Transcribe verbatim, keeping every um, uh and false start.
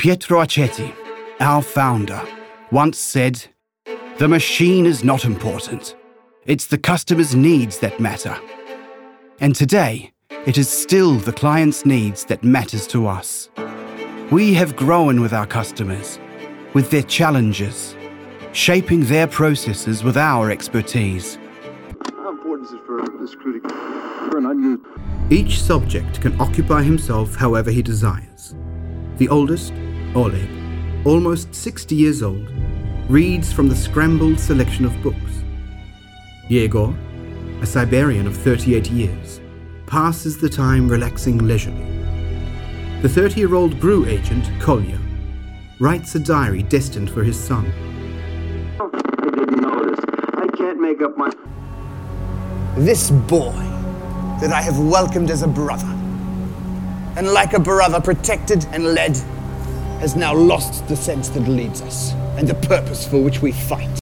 Pietro Accetti, our founder, once said, "The machine is not important. It's the customer's needs that matter." And today, it is still the client's needs that matters to us. We have grown with our customers, with their challenges, shaping their processes with our expertise. How important is it for this crew to for an unused? Each subject can occupy himself however he desires. The oldest, Oleg, almost sixty years old, reads from the scrambled selection of books. Yegor, a Siberian of thirty-eight years, passes the time relaxing leisurely. The thirty-year-old brew agent, Kolya, writes a diary destined for his son. I didn't notice. I can't make up my... This boy that I have welcomed as a brother, and like a brother protected and led, has now lost the sense that leads us, and the purpose for which we fight.